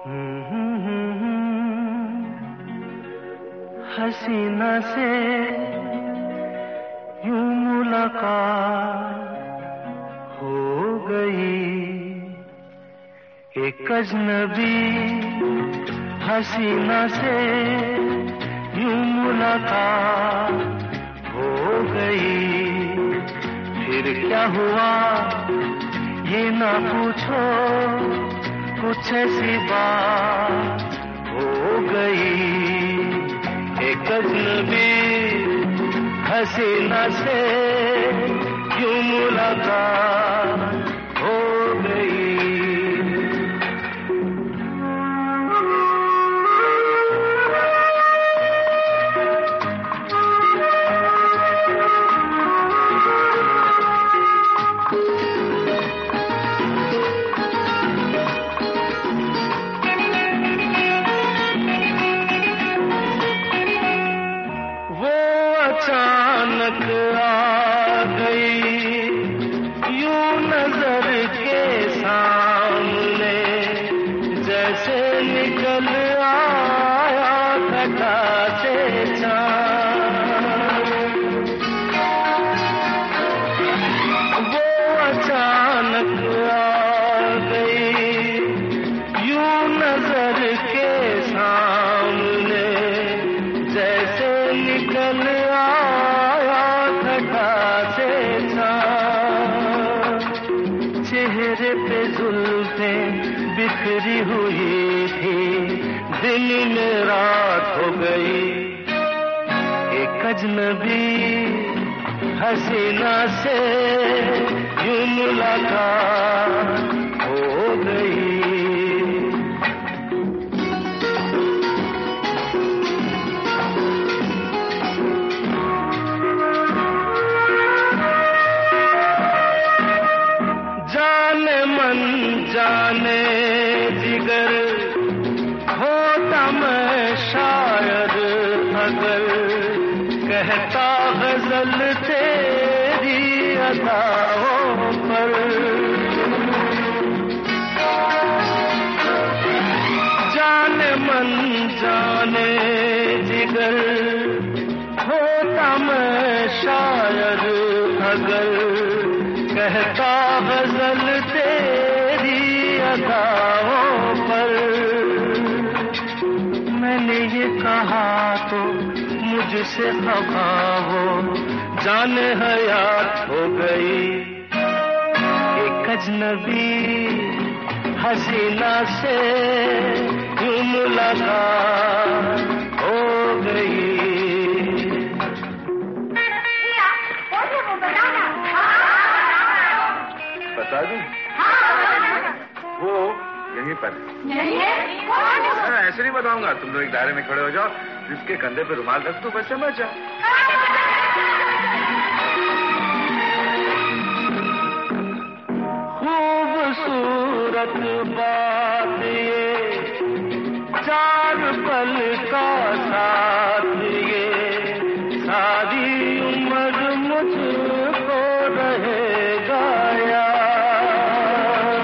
हसीना से यूं मुलाकात हो गई, एक अजनबी हसीना से यूं मुलाकात हो गई। फिर क्या हुआ ये ना पूछो, कुछ ऐसी बात हो गई। एक अजनबी हसीना से यूं मुलाकात हो गई। अचानक आ गई यूं नजर के सामने, जैसे निकल आया घटा से चाँद। वो अचानक आ गई यूं नजर के सामने, जैसे निकल चेहरे पे जुल्फें बिखरी हुई थी, दिन में रात हो गई। एक अजनबी हसीना से यूं मुलाकात हो गई। जाने जिगर होता मैं शायद अगर, कहता गजल तेरी अदाओं पर। जाने मन जाने जिगर होता मैं शायद अगर, कहता गजल तेरी अदाओं पर। मैंने ये कहा तो मुझसे खफा हो, जाने हयात हो गई। एक अजनबी हसीना से यूं मुलाकात हो गई। बता दूं? वो यहीं पर है। ऐसे नहीं बताऊंगा, तुम लोग एक दायरे में खड़े हो जाओ, जिसके कंधे पे रुमाल रख दो, बस समझ जाओ। खूबसूरत बात ये, चार पल का साथ ये, सारी उम्र मुझको रहेगा याद।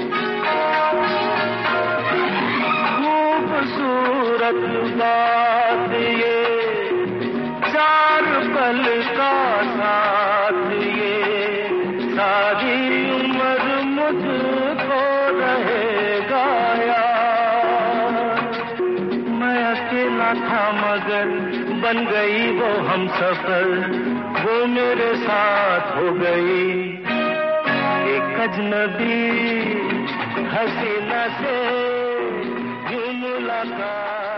खूबसूरत बात ये, चार पल का साथ ये, सारी उम्र मुझको रहेगा याद। मैं अकेला था मगर बन गई वो हमसफर, वो मेरे साथ हो गई। एक अजनबी हसीना से यूं मुलाकात